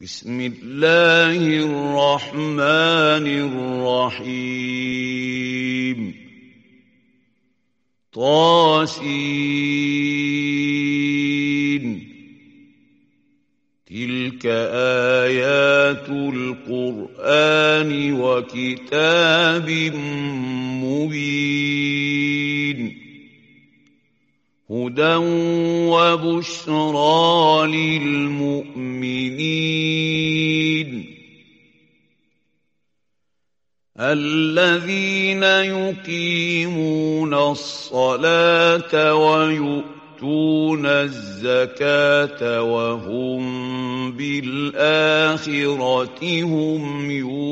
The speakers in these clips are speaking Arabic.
بسم الله الرحمن الرحيم طاسين تلك آيات القرآن وكتاب مبين هدى وبشرى للمؤمنين الذين يقيمون الصلاة ويؤتون الزكاة وهم بالآخرة هم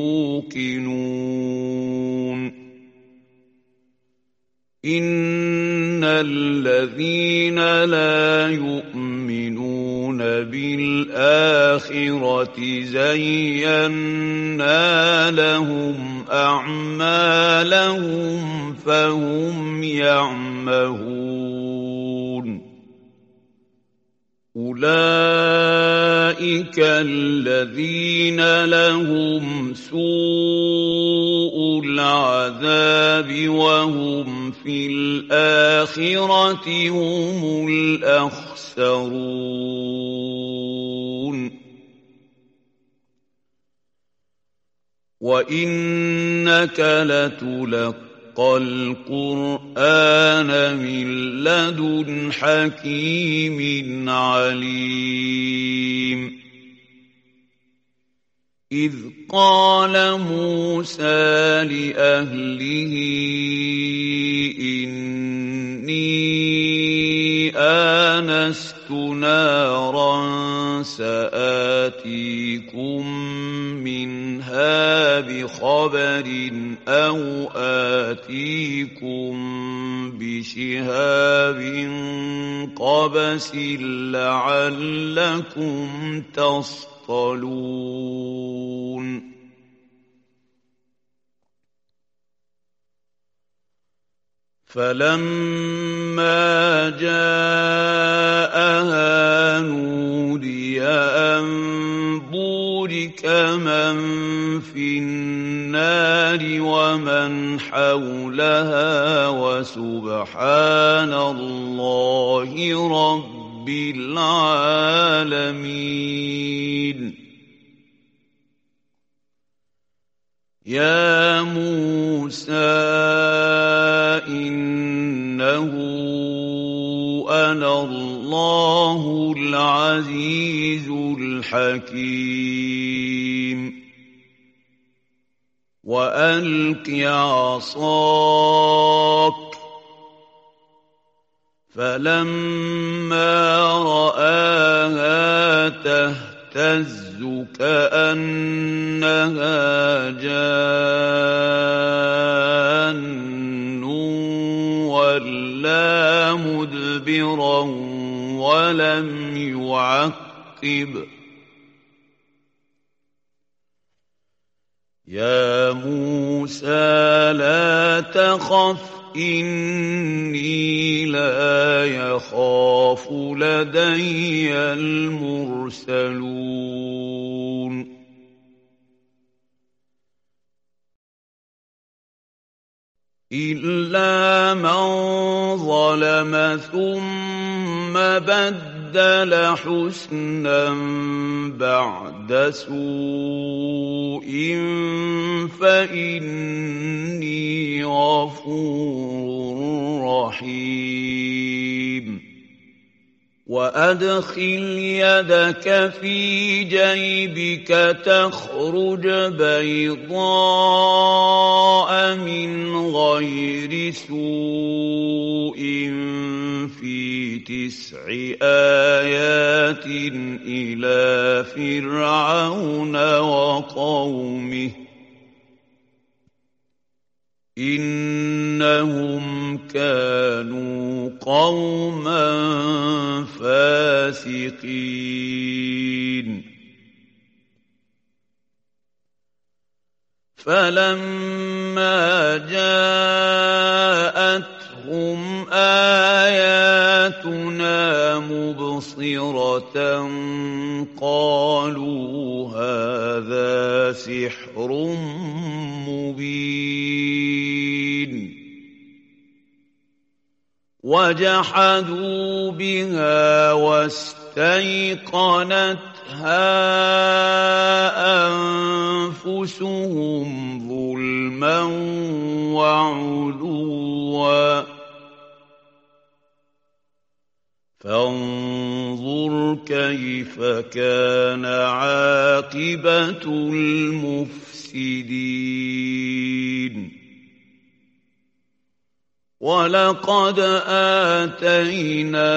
يوقنون إن الذين لا يؤمنون بالآخرة زينا لهم أعمالهم فهم يعمهون أولئك الذين لهم سوء العذاب وهم في الآخرة هم الأخسرون وإنك لتلقى القرآن من لدن حكيم عليم إذ قال موسى لأهله إني آنست نارا سآتيكم منها بخبر أو آتيكم بشهاب قبس لعلكم تصطلون فلما جاءها نودي أن بورك من في النار ومن حولها وسبحان الله رب العالمين يا موسى إنه أنا الله العزيز الحكيم وألق عصاك فلما رآها تهتز كأنها جان ولا مدبرا ولم يعقب يا موسى لا تخف إني لا يخاف لدي المرسلون إلا من ظلم ثم بدل حسنا بعد سوء فإني غفور رحيم وأدخل يدك في جيبك تخرج بيضاء من غير سوء في 9 آيات إلى فرعون وقومه إنهم كانوا قوما فاسقين فلما جاءتهم آياتنا مبصرة قالوا لسحر مبين وجحدوا بها واستيقنتها أنفسهم ظلما وعلوا فانظر كيف كان عاقبة المفسدين ولقد آتينا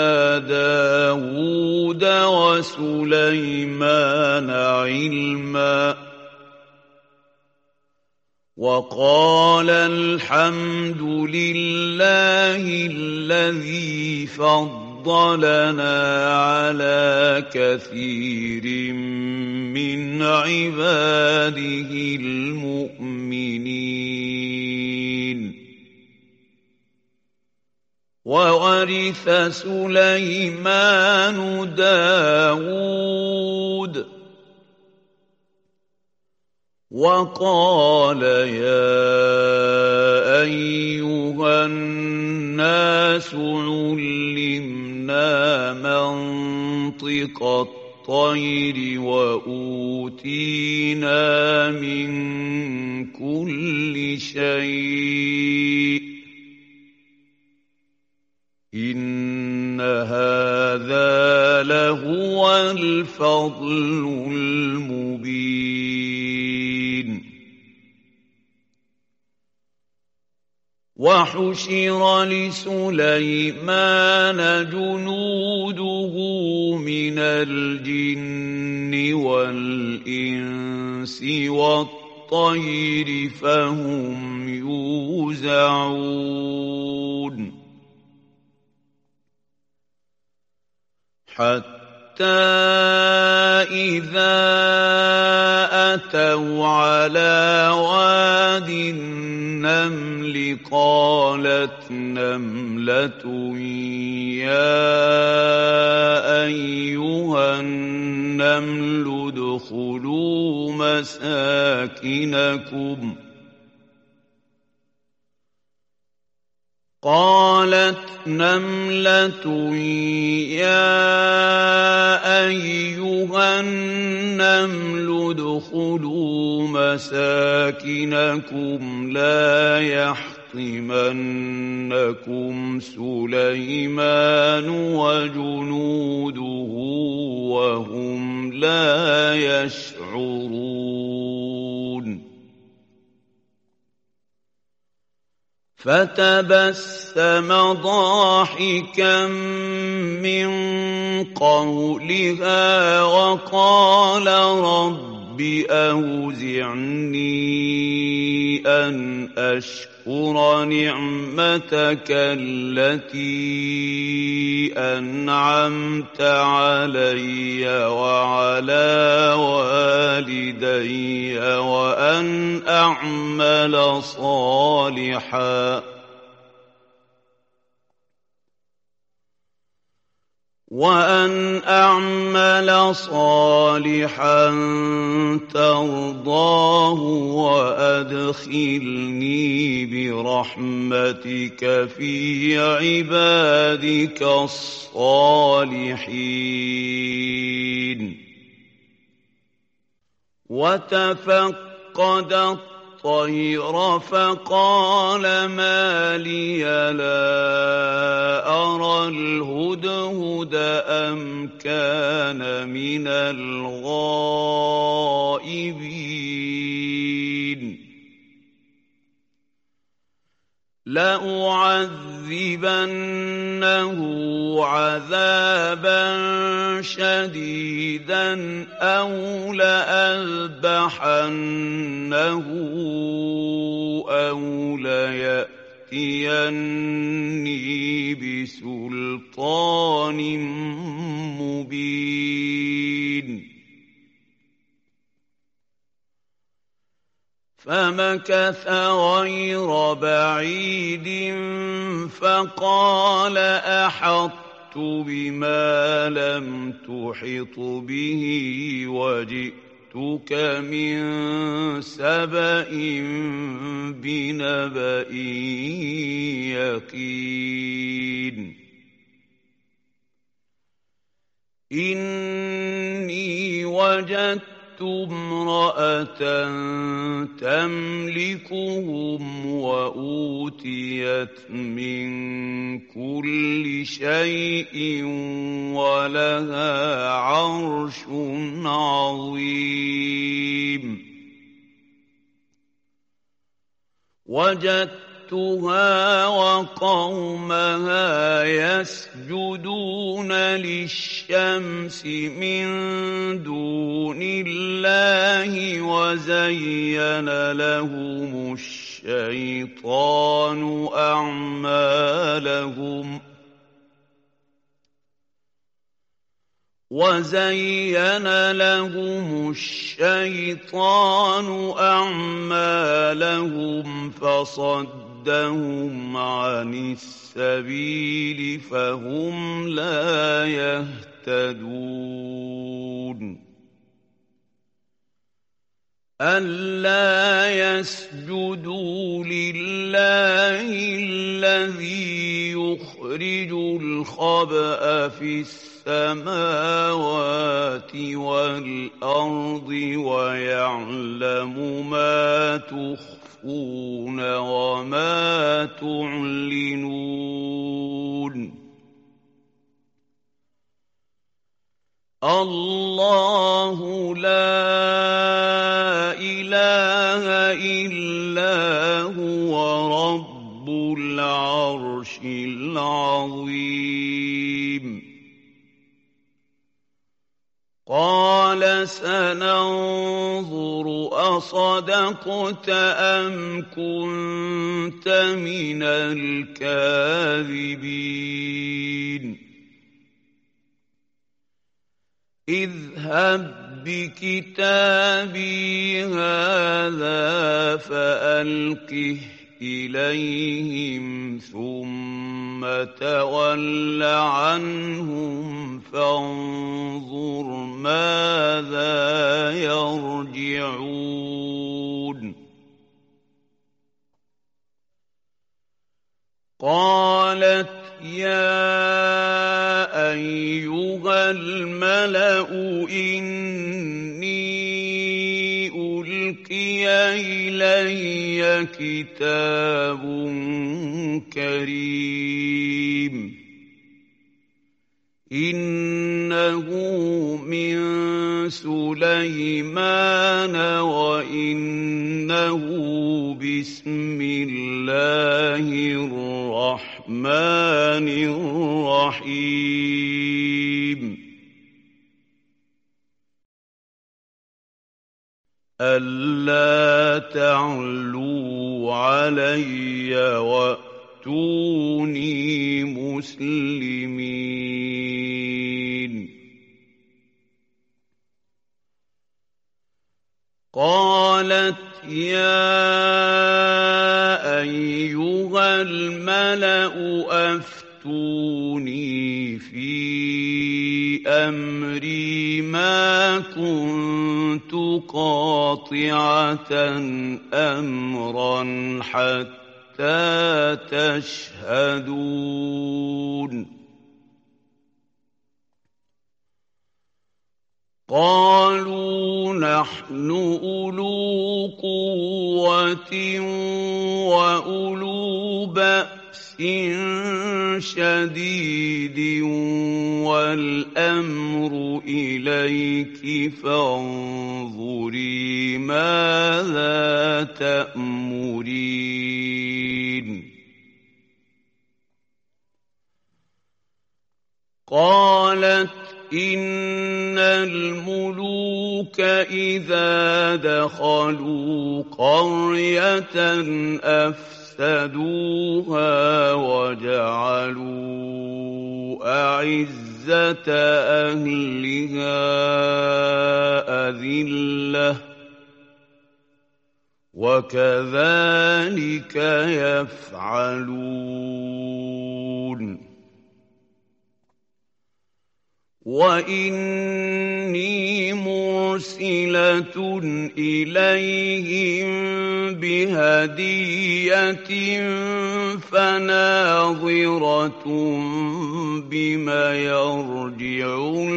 داود وسليمان علما وقال الحمد لله الذي فضلنا على كثير من عباده المؤمنين وورث سليمان داود وقال يا أيها الناس علمنا منطق الطير وأوتينا من كل شيء إن هذا لهو الفضل المبين وحشر لسليمان جنوده من الجن والإنس والطير فهم يوزعون حتى إذا أتوا على واد النمل قالت نملة يا أيها النمل ادخلوا مساكنكم قالت نملة يا أيها النمل ادخلوا مساكنكم لا يحطمنكم سليمان وجنوده وهم لا يشعرون فتبسم ضاحكا من قولها وقال رب أوزعني أن أشكر نعمتك التي أنعمت علي وعلى والدي وأن أعمل صالحا ترضاه وأدخلني برحمتك في عبادك الصالحين وتفقد الطير فقال ما لي لا أرى الهدهد أم كان من الغائبين لأعذبنه عذابا شديدا أو لأذبحنه أو ليأتيني بسلطان مبين فمكث غير بعيد فقال أحطت بما لم تحط به وجئتك جئتك من سبأ بنبأ يقين إني وجدت امرأة تملكهم وأوتيت من كل شيء ولها عرش عظيم وجدتها وقومها يسجدون للشمس من دون الله وزين لهم الشيطان أعمالهم فصدهم عن السبيل فهم لا يهتدون ألا يسجدوا لله الذي يخرج الخبأ في السماوات والأرض ويعلم ما تخفون وما تعلنون الله لا إله إلا هو رب العرش العظيم قال سننظر أصدقت أم كنت من الكاذبين اذهب بكتابي هذا فألقه إليهم ثم تول عنهم فانظر ماذا يرجعون قالت يا أيها الملأ إني ألقي إلي كتاب كريم إنه من سليمان وإنه بسم الله الرحمن الرحيم ألا تعلوا علي وأتوني مسلمين قالت يا أيها الملأ أفتوني في أمري ما كنت قاطعة أمرا حتى تشهدون قالوا نحن أولو قوة وأولو بأس شديد والأمر إليك فانظري ماذا تأمرين قالت إن الملوك إذا دخلوا قرية أفسدوها وجعلوا أعزة أهلها أذلة وكذلك يفعلون وَإِنِّي مُرْسِلَةٌ إِلَيْهِم بِهَدِيَّةٍ فَنَاظِرَةٌ بِمَ يَرْجِعُ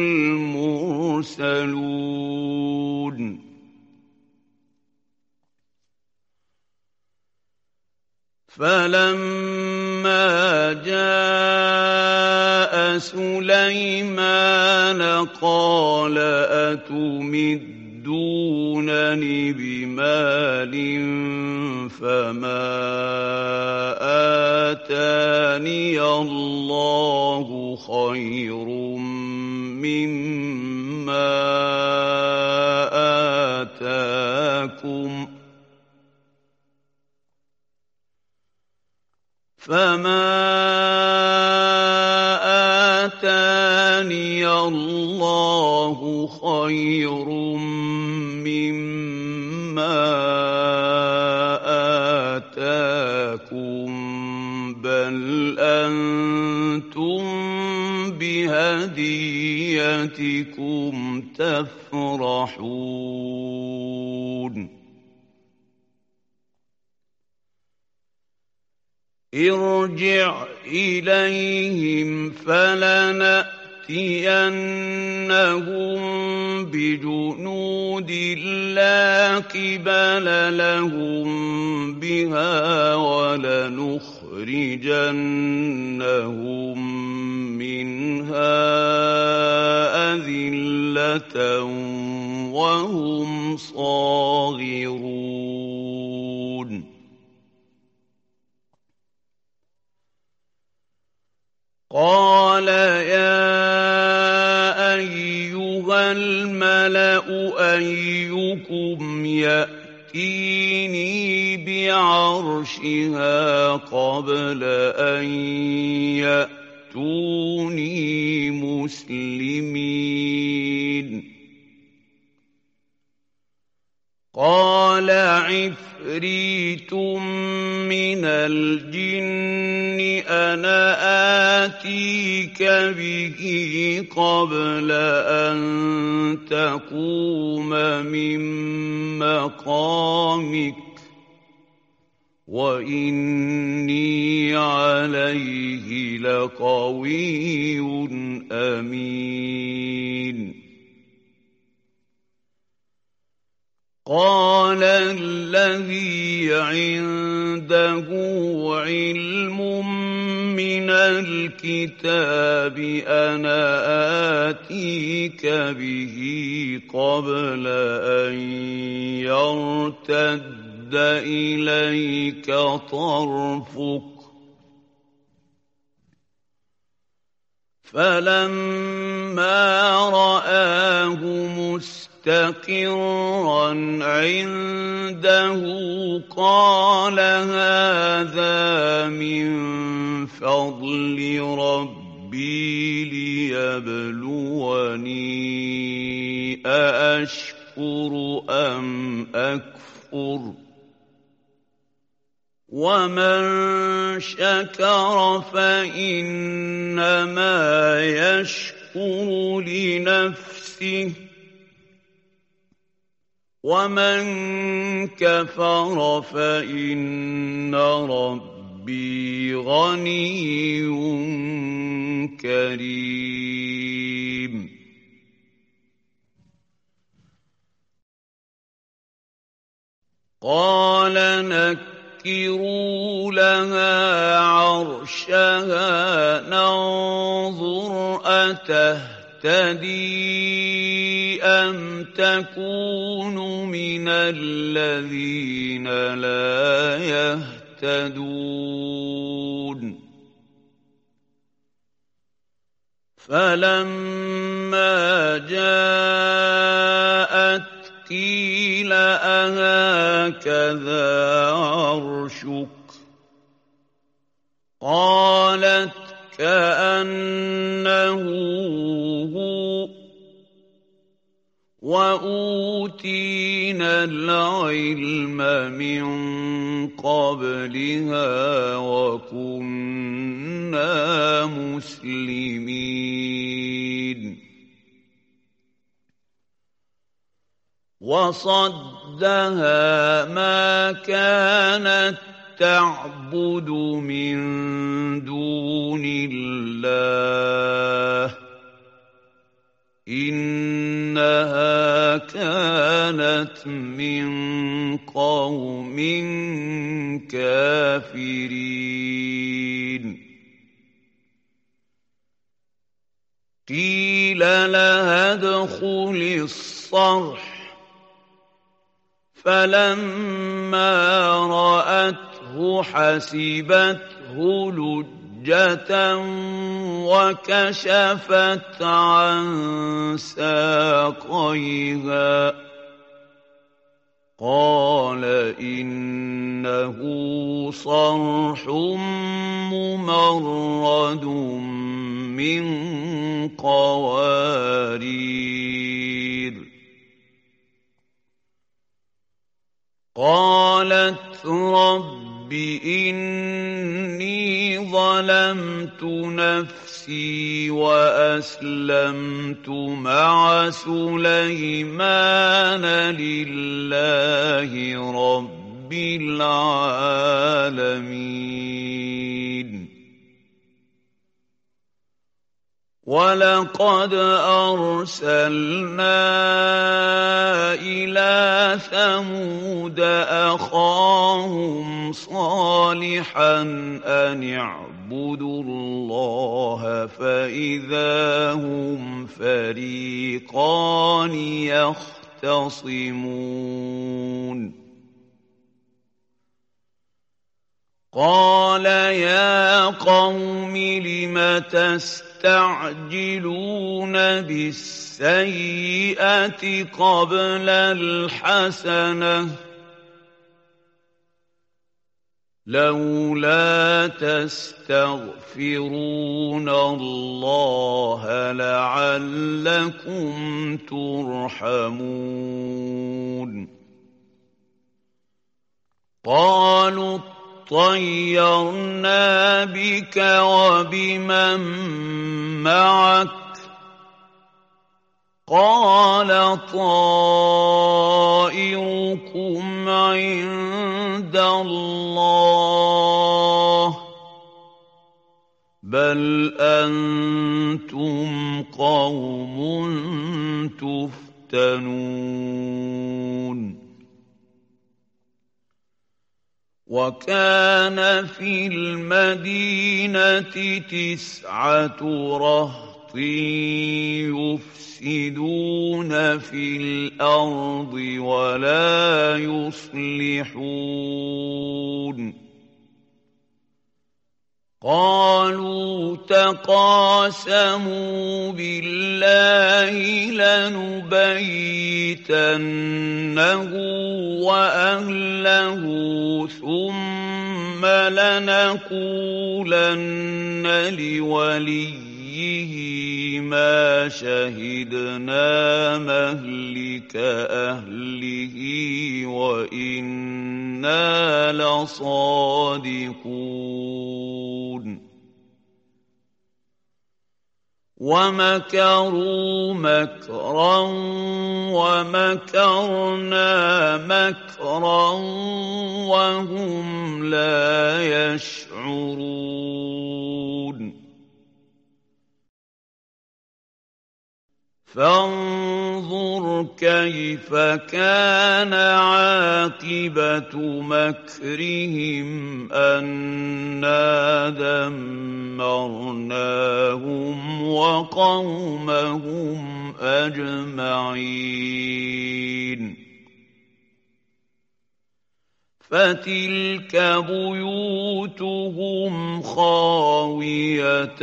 الْمُرْسَلُونَ فَلَمَّا جَاءَ سُلَيْمَانَ قَالَ أَتُمِدُّونَنِ بِمَالٍ فَمَا آتَانِيَ اللَّهُ خَيْرٌ مِّمَّا آتَاكُمْ بَلْ أَنتُم بِهَدِيَّتِكُمْ تَفْرَحُونَ ارْجِعْ إِلَيْهِمْ فَلَنَأْتِيَنَّهُم بِجُنُودٍ لَّا قِبَلَ لَهُم بِهَا وَلَنُخْرِجَنَّهُم مِّنْهَا أَذِلَّةً وَهُمْ صَاغِرُونَ قَالَ يَا أَيُّهَا الْمَلَأُ أَيُّكُمْ يَأْتِينِي بِعَرْشِهَا قَبْلَ أَن يَأْتُونِي مُسْلِمِينَ قَالَ عِفْرِيتٌ مِّنَ الْجِنِّ أَنَا آتِيكَ بِهِ قَبْلَ أَن تَقُومَ مِن مَّقَامِكَ وَإِنِّي عَلَيْهِ لَقَوِيٌّ أَمِينٌ قَالَ الَّذِي عِندَهُ عِلْمٌ مِّنَ الْكِتَابِ أَنَا آتِيكَ بِهِ قَبْلَ أَن يَرْتَدَّ إِلَيْكَ طَرْفُكَ فَلَمَّا رَآهُ مُسْتَقِرًّا عِندَهُ قَالَ هَٰذَا مِن فَضْلِ رَبِّي لِيَبْلُوَنِي أَأَشْكُرُ أَمْ أَكْفُرُ وَمَن شَكَرَ فَإِنَّمَا يَشْكُرُ لِنَفْسِهِ وَمَن كَفَرَ فَإِنَّ رَبِّي غَنِيٌّ كَرِيمٌ قَالَ نَكِّرُوا لَهَا عَرْشَهَا نَنظُرْ أَتَهْتَدِي أَمْ تَكُونُ مِنَ الَّذِينَ لَا يَهْتَدُونَ فَلَمَّا جَاءَتْ قِيلَ أَهَٰكَذَا عَرْشُكِ ۖ قَالَتْ كَأَنَّهُ هُوَ ۚ وَأُوتِينَا الْعِلْمَ مِن قَبْلِهَا وَكُنَّا مُسْلِمِينَ وصدها ما كانت تعبد من دون الله إنها كانت من قوم كافرين قيل لها ادخل الصرح فلما رأته حسبته لجة وكشفت عن ساقيها قال إنه صرح ممرد من قوارير قالت رب إني ظلمت نفسي وأسلمت مع سليمان لله رب العالمين ولقد أرسلنا إلى ثمود أخاهم صالحا أن اعبدوا الله فإذا هم فريقان يختصمون قال يا قوم لم تستعجلون بالسيئة قبل الحسنة لولا تستغفرون الله لعلكم ترحمون قالوا طيرنا بك وبمن معك قال طائركم عند الله بل أنتم قوم تفتنون وكان في المدينة 9 رهط يفسدون في الأرض ولا يصلحون قالوا تقاسموا بالله لنبيتنه وأهله ثم لنقولن لوليه ما شهدنا مهلك أهله وإنا لصادقون ومكروا مكرا ومكرنا مكرا وهم لا يشعرون فانظر كيف كان عاقبة مكرهم أنا دمرناهم وقومهم أجمعين فتلك بيوتهم خاوية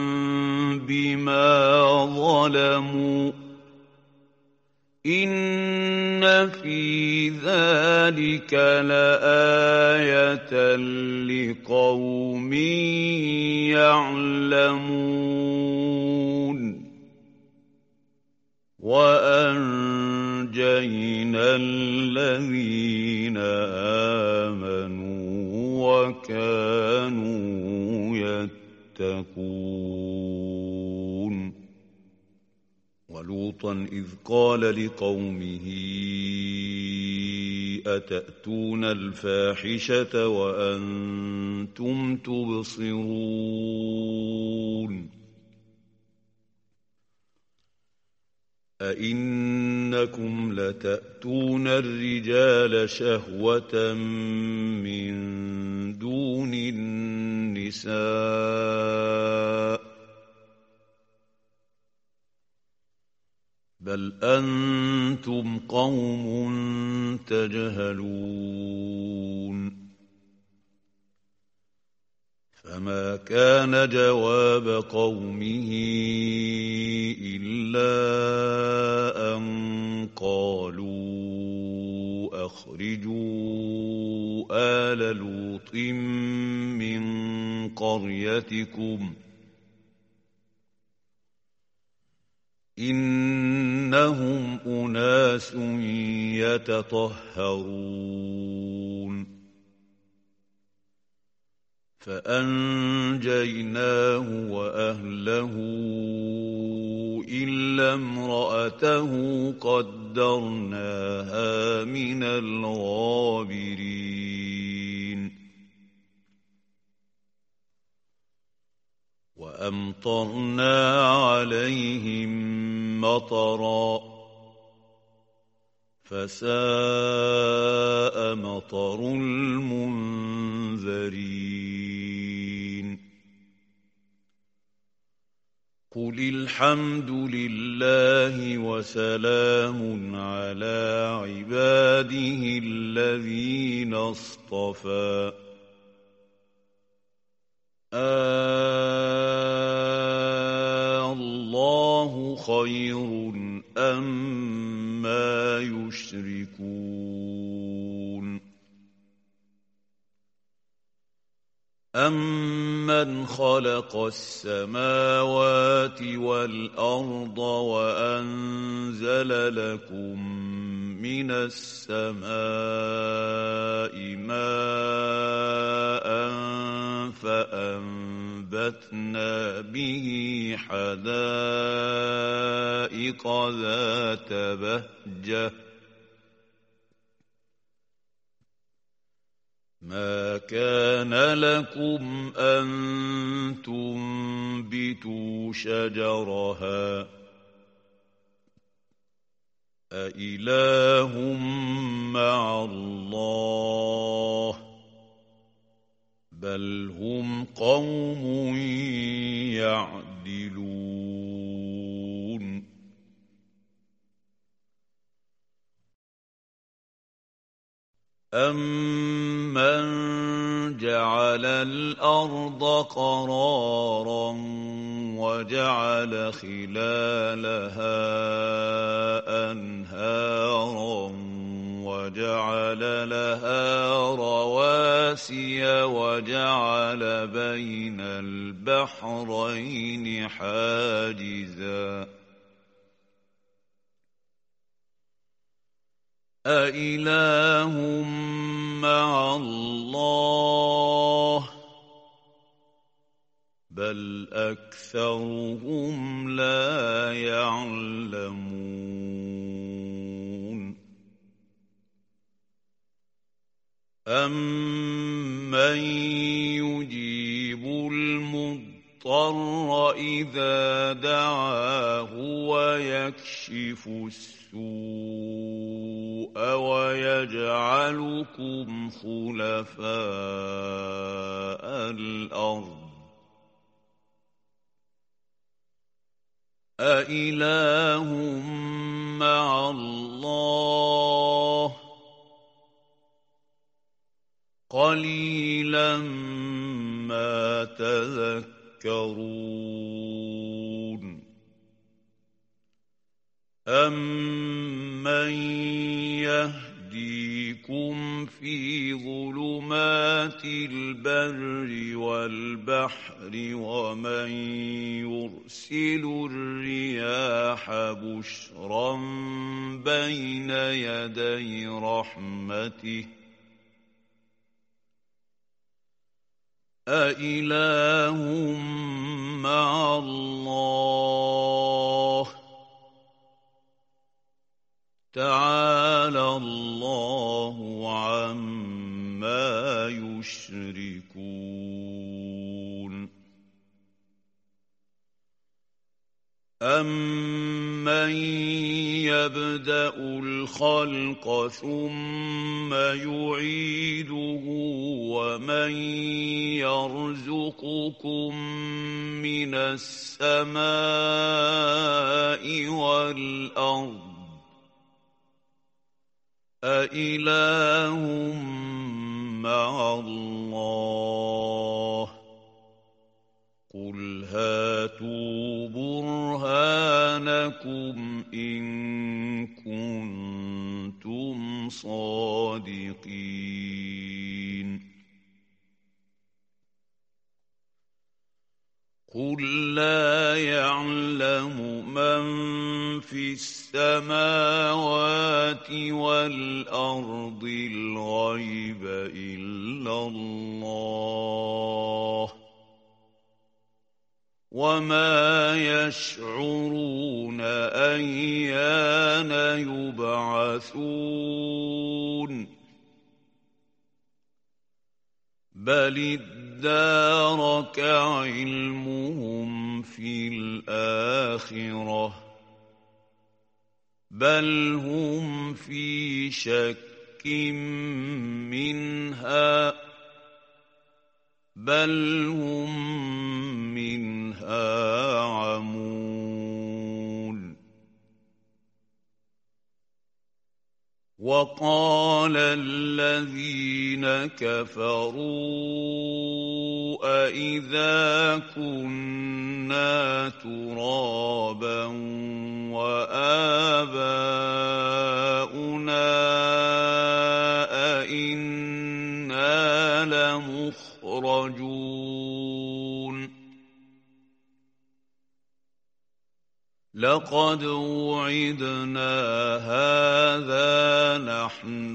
بما ظلموا إن في ذلك لآية لقوم يعلمون وأنجينا الذين آمنوا وكانوا يتقون ولوطا إذ قال لقومه أتأتون الفاحشة وأنتم تبصرون أئنكم لتأتون الرجال شهوة من دون النساء بل أنتم قوم تجهلون فما كان جواب قومه إلا أن قالوا أخرجوا آل لوط من قريتكم إنهم أناس يتطهرون فأنجيناه وأهله إلا امرأته قدرناها من الغابرين وأمطرنا عليهم مطرا فساء مطر المنذرين قل الحمد لله وسلام على عباده الذين اصطفى الله خير أما يشركون أمن خلق السماوات والأرض وأنزل لكم من السماء ماء فأنبتنا به حدائق ذات بهجة ما كان لكم أن تنبتوا شجرها أإله مع الله بل هم قوم يعدلون أَمَّنْ جَعَلَ الْأَرْضَ قَرَارًا وَجَعَلَ خِلَالَهَا أَنْهَارًا وَجَعَلَ لَهَا رَوَاسِيَ وَجَعَلَ بَيْنَ الْبَحْرَيْنِ حَاجِزًا أإله مع الله بل أكثرهم لا يعلمون أمن يجيب المضطر إذا دعاه ويكشف السوء ويجعلكم خلفاء الأرض أإله مع الله قليلا ما تذكرون أَمَّن يَهْدِيكُمْ فِي ظُلُمَاتِ الْبَرِّ وَالْبَحْرِ وَمَن يُرْسِلُ الرِّيَاحَ بُشْرًا بَيْنَ يَدَيْ رَحْمَتِهِ أَإِلَٰهٌ مَّعَ اللَّهِ تعالى الله عما يشركون أَمَّن يَبْدَأُ الْخَلْقَ ثُمَّ يُعِيدُهُ وَمَن يَرْزُقُكُم مِّنَ السَّمَاءِ وَالْأَرْضِ أَإِلَٰهٌ مَّعَ اللَّهِ قُلْ هَاتُوا بُرْهَانَكُمْ إِن كُنتُمْ صَادِقِينَ قُل لَّا يَعْلَمُ مَن فِي السَّمَاوَاتِ وَالْأَرْضِ الْغَيْبَ إِلَّا اللَّهُ وَمَا يَشْعُرُونَ أَيَّانَ يُبْعَثُونَ بَلِ ادَّارَكَ عِلْمُهُمْ فِي الْآخِرَةِ بَلْ هُمْ فِي شَكٍّ مِّنْهَا بَلْ هُم مِّنْهَا عَمُونَ وَقَالَ الَّذِينَ كَفَرُوا أَإِذَا كُنَّا تُرَابًا وَآبَاؤُنَا أَإِنَّا لَمُخْرَجُونَ لَقَدْ وُعِدْنَا هَٰذَا نَحْنُ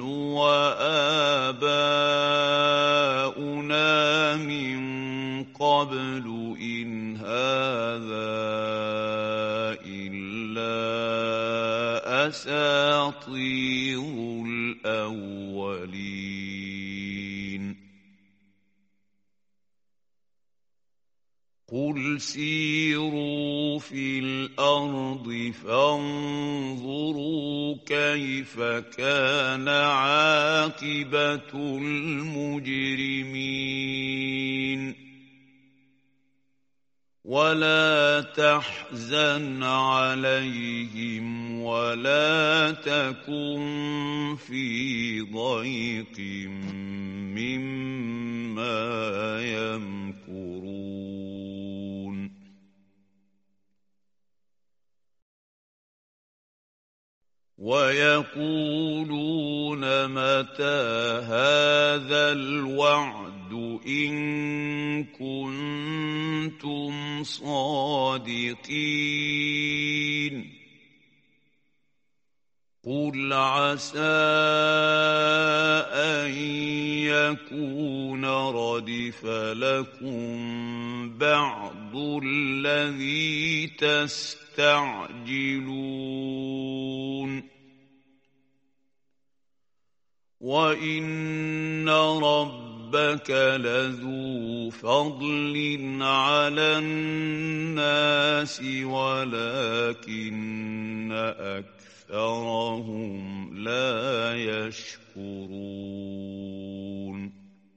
وَآبَاؤُنَا مِن قَبْلُ إِنْ هَٰذَا إِلَّا أَسَاطِيرُ الْأَوَّلِينَ قُلْ سِيرُوا فِي الْأَرْضِ فَانظُرُوا كَيْفَ كَانَ عَاقِبَةُ الْمُجْرِمِينَ وَلَا تَحْزَنْ عَلَيْهِمْ وَلَا تَكُن فِي ضَيْقٍ مِّمَّا يَمْكُرُونَ وَيَقُولُونَ مَتَىٰ هَٰذَا الْوَعْدُ إِن كُنتُمْ صَادِقِينَ قُلْ عَسَىٰ أَن يَكُونَ رَدِفَ لَكُم بَعْضُ الَّذِي تَسْتَعْجِلُونَ وَإِنَّ رَبَّكَ لَذُو فَضْلٍ عَلَى النَّاسِ وَلَٰكِنَّ أَكْثَرَهُمْ لَا يَشْكُرُونَ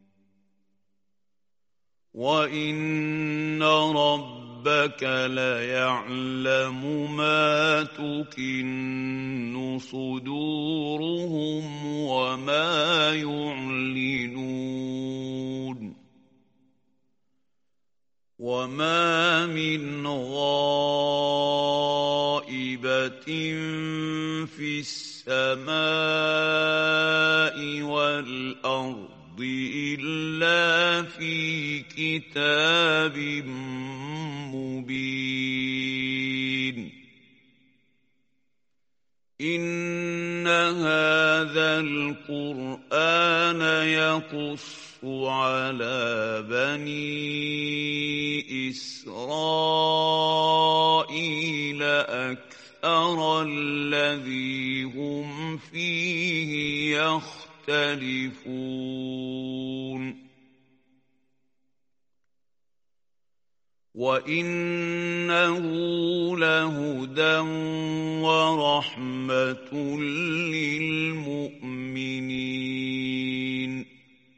وَإِنَّ رَبَّكَ لَيَعْلَمُ مَا تُكِنُّ صُدُورُهُمْ وَمَا يُعْلِنُونَ وَمَا مِنْ غَائِبَةٍ فِي السَّمَاءِ وَالْأَرْضِ إِلَّا فِي كِتَابٍ مُّبِينٍ إِنَّ هَٰذَا الْقُرْآنَ يَقُصُّ عَلَىٰ بَنِي إِسْرَائِيلَ أَكْثَرَ أَرَى الَّذِي هُمْ فِيهِ يَخْتَلِفُونَ وَإِنَّهُ لَهُدًى وَرَحْمَةٌ لِّلْمُؤْمِنِينَ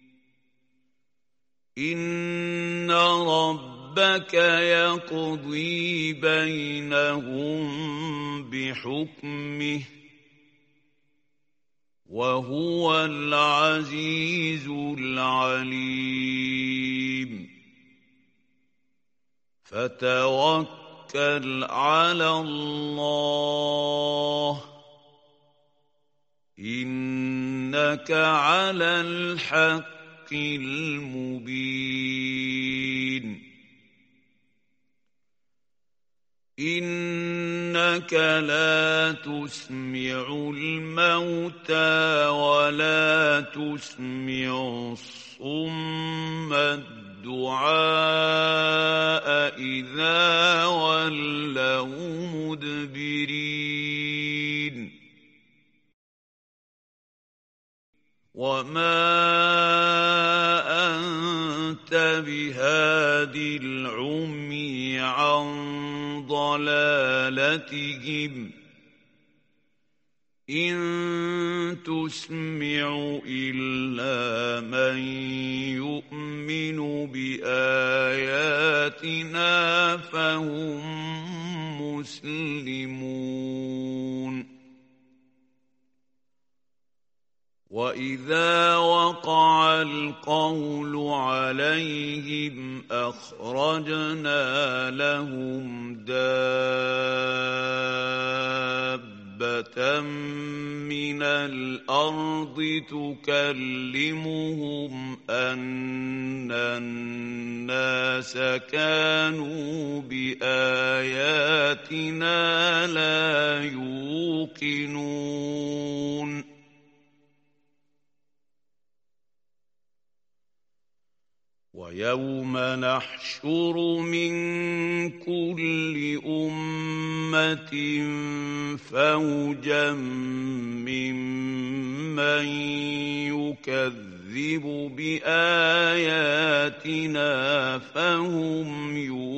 إِنَّ رَبَّكَ يَقْضِي بَيْنَهُم بِحُكْمِهِ وَهُوَ الْعَزِيزُ الْعَلِيمُ فَتَوَكَّلْ عَلَى اللَّهِ إِنَّكَ عَلَى الْحَقِّ الْمُبِينِ إِنَّكَ لَا تُسْمِعُ الْمَوْتَىٰ وَلَا تُسْمِعُ الصُّمَّ الدُّعَاءَ إِذَا وَلَّوْا مُدْبِرِينَ وَمَا أَنتَ بِهَادِ الْعُمْيِ عَن ضَلَالَتِهِمْ إِن تُسْمِعُ إِلَّا مَن يُؤْمِنُ بِآيَاتِنَا فَهُم مُّسْلِمُونَ وَإِذَا وَقَعَ الْقَوْلُ عَلَيْهِمْ أَخْرَجْنَا لَهُمْ دَابَّةً مِّنَ الْأَرْضِ تُكَلِّمُهُمْ أَنَّ النَّاسَ كَانُوا بِآيَاتِنَا لَا يُوقِنُونَ وَيَوْمَ نَحْشُرُ مِن كُلِّ أُمَّةٍ فَوْجًا مِّمَّن يُكَذِّبُ بِآيَاتِنَا فَهُمْ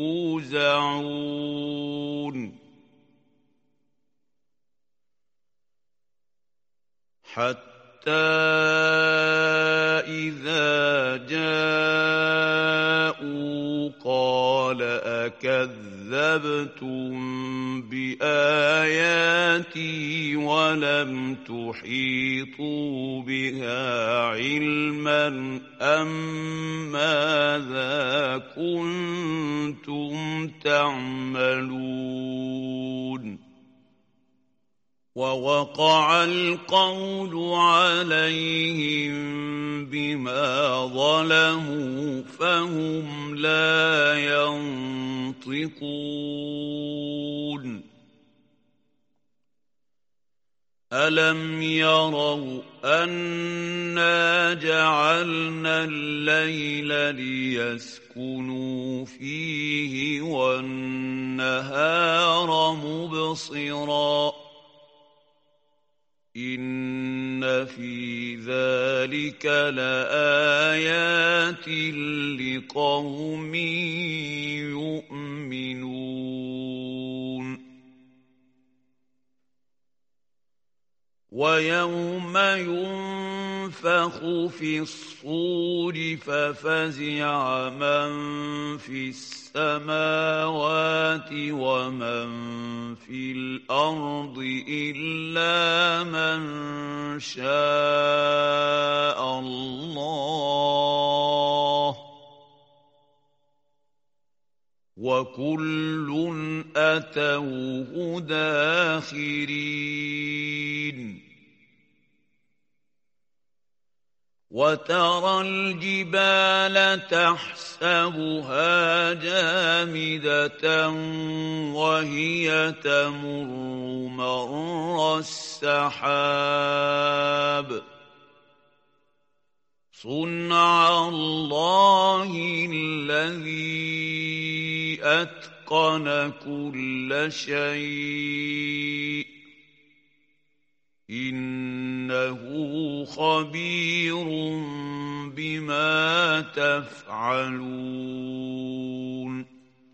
يُوزَعُونَ حَتَّى إِذَا جَاءُوا قَالَ أَكَذَّبْتُم بِآيَاتِي وَلَمْ تُحِيطُوا بِهَا عِلْمًا مَّاذَا كُنتُمْ تَعْمَلُونَ وَوَقَعَ الْقَوْلُ عَلَيْهِم بِمَا ظَلَمُوا فَهُمْ لَا يَنطِقُونَ أَلَمْ يَرَوْا أَنَّا جَعَلْنَا اللَّيْلَ لِيَسْكُنُوا فِيهِ وَالنَّهَارَ مُبْصِرًا إِنَّ فِي ذَلِكَ لَآيَاتٍ لِقَوْمٍ يُؤْمِنُونَ وَيَوْمَ يُنفَخُ فِي الصُّورِ فَفَزِعَ مَن فِي السَّمَاوَاتِ وَمَن فِي الْأَرْضِ إِلَّا مَن شَاءَ اللَّهُ وَكُلٌّ أَتَوْهُ دَاخِرِينَ وَتَرَى الْجِبَالَ تَحْسَبُهَا جَامِدَةً وَهِيَ تَمُرُّ مَرَّ السَّحَابِ صُنْعَ اللَّهِ الَّذِي أَتْقَنَ وأتقن كل شيء إنه خبير بما تفعلون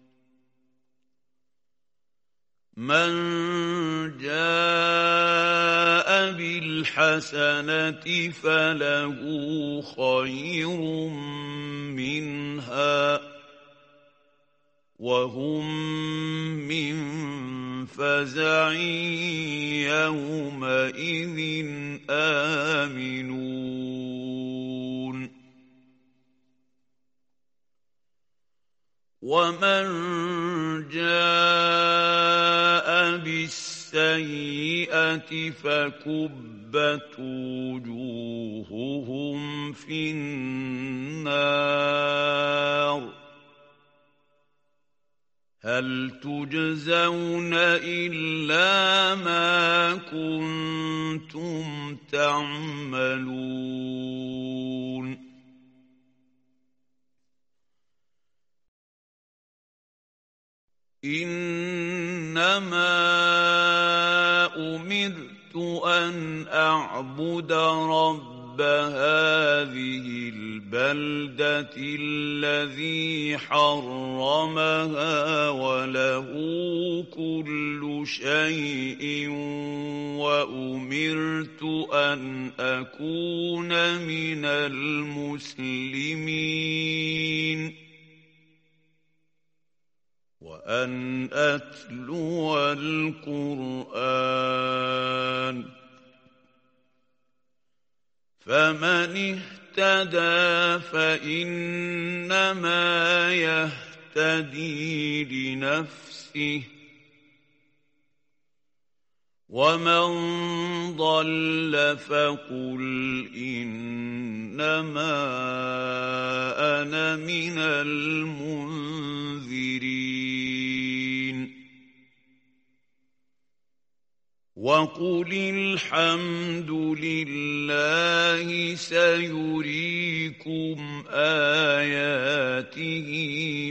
من جاء بالحسنة فله خير منها وهم من فزع يومئذ آمنون ومن جاء بالسيئة فكبت وجوههم في النار هل تجزون إلا ما كنتم تعملون إنما أمرت أن أعبد رب هذه البلدة الذي حرمها وله كل شيء وأمرت أن أكون من المسلمين وأن أتلو القرآن فمن اهتدى فإنما يهتدي لنفسه ومن ضل فقل إنما أنا من المنذرين وقل الحمد لله سيريكم آياته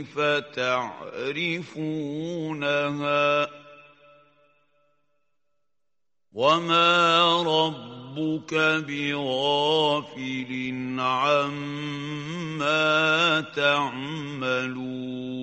فتعرفونها وما ربك بغافل عما تعملون